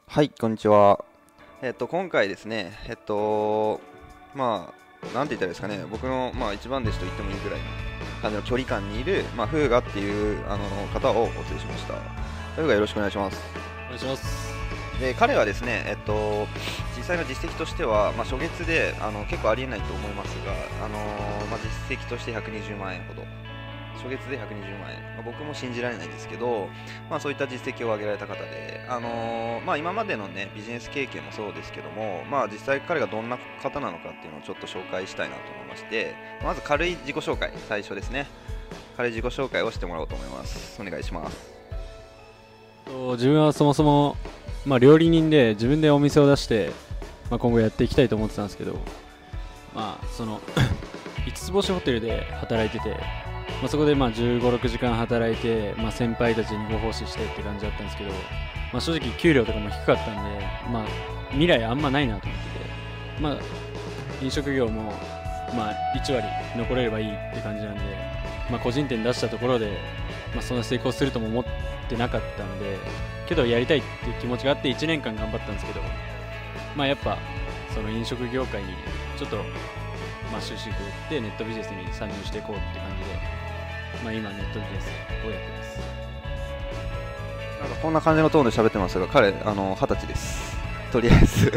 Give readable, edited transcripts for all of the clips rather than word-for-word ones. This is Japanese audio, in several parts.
はい、こんにちは。今回ですね、なんて言ったらいいですかね、僕の、一番弟子と言ってもいいぐらいの感じの距離感にいる、フーガっていう方をお連れしました。フーガよろしくお願いします。 お願いします。 で、彼はですね、実際の実績としては、初月で結構ありえないと思いますが、実績として120万円ほど。初月で120万円、僕も信じられないんですけど、そういった実績を上げられた方で、今までの、ね、ビジネス経験もそうですけども、実際彼がどんな方なのかっていうのをちょっと紹介したいなと思いまして、まず軽い自己紹介、最初ですね、軽い自己紹介をしてもらおうと思います。お願いします。 自分はそもそも、料理人で自分でお店を出して、今後やっていきたいと思ってたんですけど、その5つ星ホテルで働いてて、そこで15、6時間働いて、先輩たちにご奉仕してって感じだったんですけど、正直給料とかも低かったんで、未来あんまないなと思ってて、飲食業も、1割残れればいいって感じなんで、個人店出したところで、そんな成功するとも思ってなかったんで、けどやりたいっていう気持ちがあって1年間頑張ったんですけど、やっぱその飲食業界にちょっと終止符打ってネットビジネスに参入していこうって感じで、今ネットビジネスをやってます。 なんかこんな感じのトーンで喋ってますが、彼20歳です。とりあえず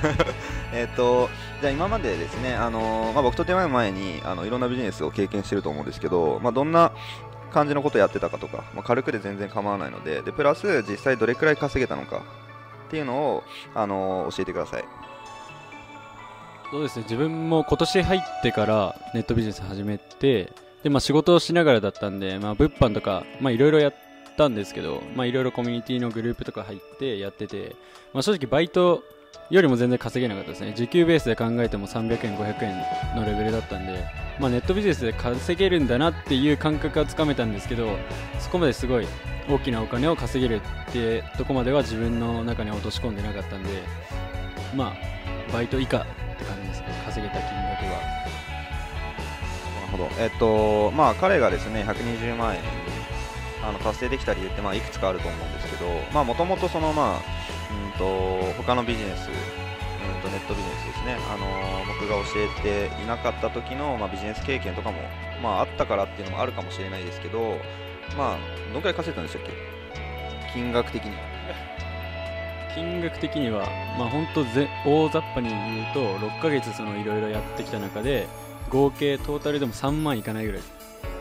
じゃあ今までですね、僕と出会う前にいろんなビジネスを経験してると思うんですけど、どんな感じのことをやってたかとか、軽くで全然構わないので、プラス実際どれくらい稼げたのかっていうのを教えてください。 そうですね、自分も今年入ってからネットビジネス始めて、で仕事をしながらだったんで、物販とかいろいろやったんですけど、いろいろコミュニティのグループとか入ってやってて、正直バイトよりも全然稼げなかったですね。時給ベースで考えても300円500円のレベルだったんで、ネットビジネスで稼げるんだなっていう感覚はつかめたんですけど、そこまですごい大きなお金を稼げるってとこまでは自分の中に落とし込んでなかったんで、バイト以下って感じですね、稼げた金額は。 なるほど。彼がですね120万円達成できた理由っていくつかあると思うんですけど、もともとその他のビジネス、ネットビジネスですね、僕が教えていなかった時の、ビジネス経験とかも、あったからっていうのもあるかもしれないですけど、どのくらい稼いだんでしたっけ、金額的に。 金額的には、本当大雑把に言うと6ヶ月いろいろやってきた中で合計トータルでも3万いかないぐらいです。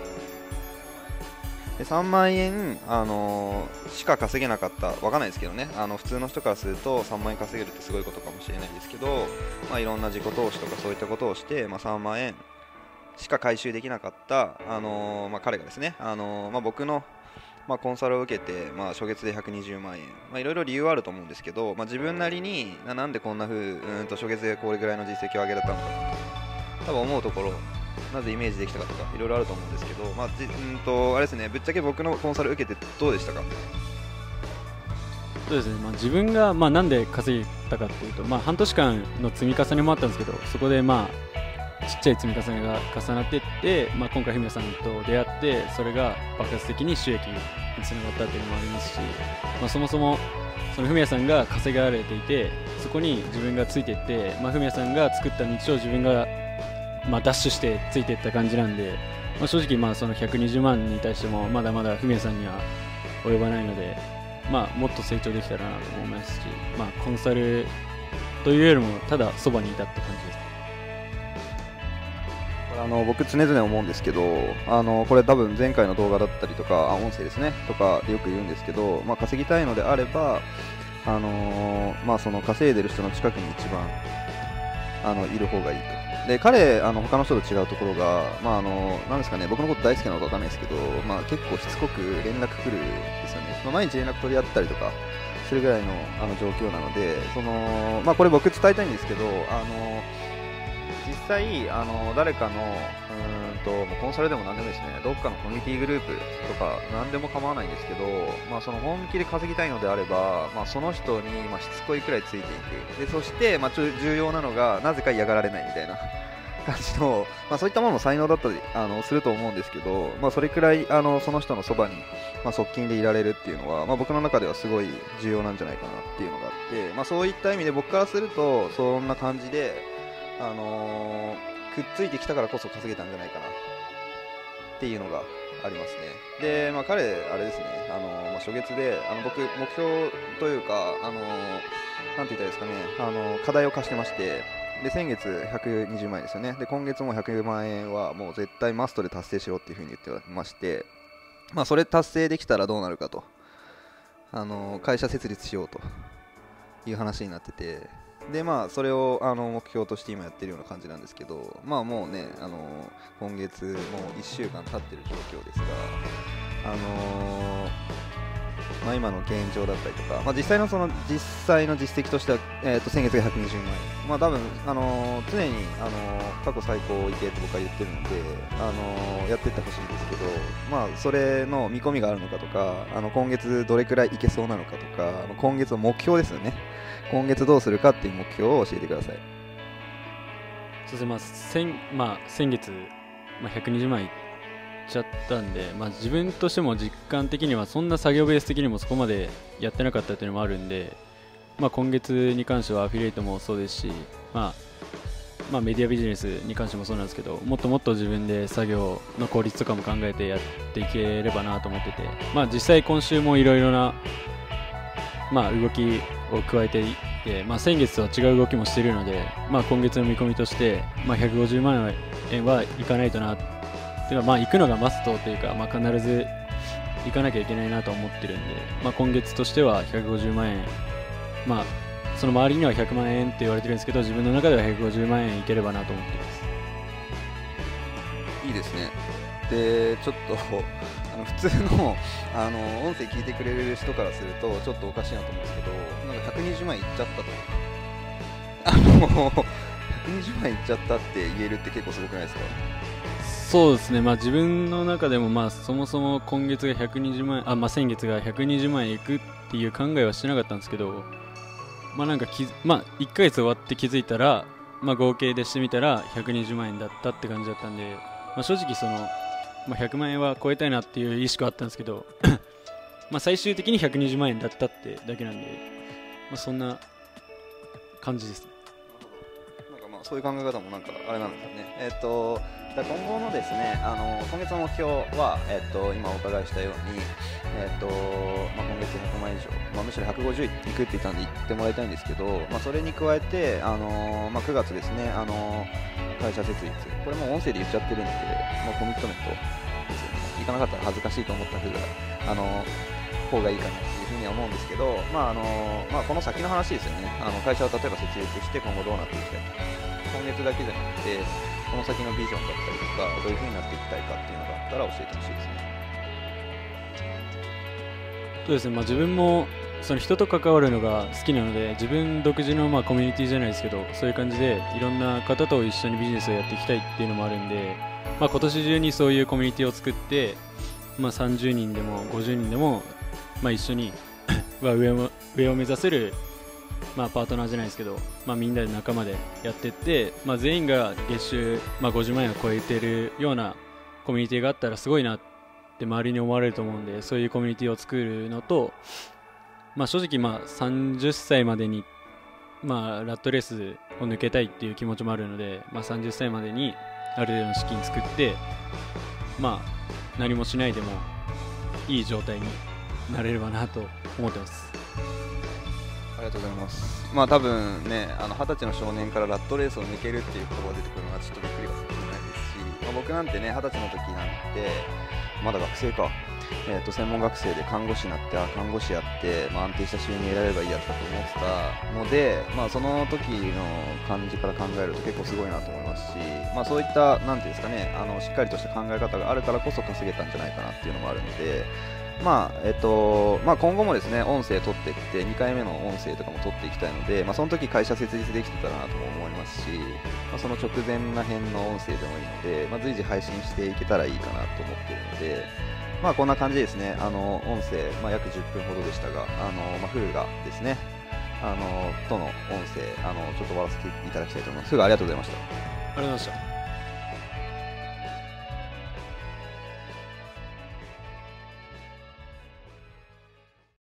で3万円、しか稼げなかった、わかんないですけどね、普通の人からすると3万円稼げるってすごいことかもしれないですけど、いろんな自己投資とかそういったことをして、3万円しか回収できなかった、彼がですね、僕の、コンサルを受けて、初月で120万円、いろいろ理由はあると思うんですけど、自分なりになんでこんな初月でこれぐらいの実績を上げられたのか多分思うところ、なぜイメージできたかとかいろいろあると思うんですけど、あれですね、ぶっちゃけ僕のコンサル受けてどうでしたか。 そうですね、自分がなんで稼げたかっていうと、半年間の積み重ねもあったんですけど、そこでちっちゃい積み重ねが重なっていって、今回フミヤさんと出会って、それが爆発的に収益につながったっていうのもありますし、そもそもそのフミヤさんが稼がれていて、そこに自分がついていって、フミヤさんが作った道を自分がダッシュしてついていった感じなんで、正直その120万に対してもまだまだフミヤさんには及ばないので、もっと成長できたらなと思いますし、コンサルというよりもただそばにいたって感じです。 僕常々思うんですけど、これ多分前回の動画だったりとか音声ですねとかでよく言うんですけど、稼ぎたいのであれば、その稼いでる人の近くに一番いる方がいいと。で彼他の人と違うところが、なんですかね、僕のこと大好きなのかわかんないですけど、結構しつこく連絡来るんですよね。毎日連絡取り合ったりとかするぐらいの状況なので、これ僕伝えたいんですけど、実際誰かのコンサルでも何でもいいですね、どっかのコミュニティグループとか何でも構わないんですけど、その本気で稼ぎたいのであれば、その人にしつこいくらいついていく。でそして、重要なのがなぜか嫌がられないみたいな感じの、そういったものも才能だったりすると思うんですけど、それくらいその人のそばに、側近でいられるっていうのは、僕の中ではすごい重要なんじゃないかなっていうのがあって、そういった意味で僕からするとそんな感じで、くっついてきたからこそ稼げたんじゃないかなっていうのがありますね。で、彼、あれですね、初月で僕、目標というか、なんて言ったらいいですかね、課題を課してまして、で先月120万円ですよね。で今月も100万円はもう絶対マストで達成しろっていう風に言ってまして、それ達成できたらどうなるかと、会社設立しようという話になってて、でそれを目標として今やってるような感じなんですけど、もうね今月もう1週間経ってる状況ですが、今の現状だったりとか、実際の実績としては、先月が120万円、多分常に過去最高いけって僕は言ってるので、やっていってほしいんですけど、それの見込みがあるのかとか、今月どれくらいいけそうなのかとか、今月の目標ですよね。今月どうするかっていう目標を教えてください。 そうですね、先月、120万いっちゃったんで、自分としても実感的にはそんな作業ベース的にもそこまでやってなかったっていうのもあるんで、今月に関してはアフィリエイトもそうですし、メディアビジネスに関してもそうなんですけど、もっともっと自分で作業の効率とかも考えてやっていければなと思ってて、実際今週もいろいろな、動きを加えていって、先月とは違う動きもしているので、今月の見込みとして、150万円はいかないとなっていうか、行くのがマストというか、必ず行かなきゃいけないなと思ってるんで、今月としては150万円、その周りには100万円って言われてるんですけど、自分の中では150万円いければなと思っています。 いいですね。でちょっと普通の音声聞いてくれる人からするとちょっとおかしいなと思うんですけど、なんか120万いっちゃったと120万いっちゃったって言えるって結構すごくないですか？ そうですね、自分の中でもそもそも今月が120万円、先月が120万円いくっていう考えはしてなかったんですけど、なんか1ヶ月終わって気づいたら、合計でしてみたら120万円だったって感じだったんで、正直100万円は超えたいなっていう意識はあったんですけど最終的に120万円だったってだけなんで、そんな感じですね。 なんかそういう考え方もなんかあれなんですよね。今後のですね、今月の目標は、今お伺いしたように、今月100万以上、むしろ150いくって言ったんで言ってもらいたいんですけど、それに加えて、9月ですね、会社設立、これも音声で言っちゃってるので、コミットメントですよね。行かなかったら恥ずかしいと思った方がいいかなというふうには思うんですけど、この先の話ですよね。会社を例えば設立して今後どうなっていきたいか、今月だけじゃなくてこの先のビジョンだったりとか、どういうふうになっていきたいかっていうのがあったら教えてほしいですね。 そうですね、自分もその人と関わるのが好きなので、自分独自のコミュニティじゃないですけど、そういう感じでいろんな方と一緒にビジネスをやっていきたいっていうのもあるんで、今年中にそういうコミュニティを作って、30人でも50人でも、一緒に上を目指せる、パートナーじゃないですけど、みんなで仲間でやっていって、全員が月収、50万円を超えているようなコミュニティがあったらすごいなって周りに思われると思うんで、そういうコミュニティを作るのと、正直30歳までに、ラットレースを抜けたいっていう気持ちもあるので、30歳までにある程度の資金作って、何もしないでもいい状態になれればなと思ってます。 ありがとうございます。多分ね、20歳の少年からラットレースを抜けるっていう言葉が出てくるのはちょっとびっくりはするないですし、僕なんてね、20歳の時なんてまだ学生か、専門学生で看護師になって、看護師やって、安定した収入得られればいいやったと思ってたので、その時の感じから考えると結構すごいなと思いますし、そういったなんていうんですかね、しっかりとした考え方があるからこそ稼げたんじゃないかなっていうのもあるので、今後もですね、音声取っていって2回目の音声とかも取っていきたいので、その時会社設立できてたらなとも思いますし、その直前ら辺の音声でもいいので、随時配信していけたらいいかなと思っているので、こんな感じでですね、音声、約10分ほどでしたが、フルがですね、との音声、ちょっと終わらせていただきたいと思います。フルありがとうございました。 ありがとうございました。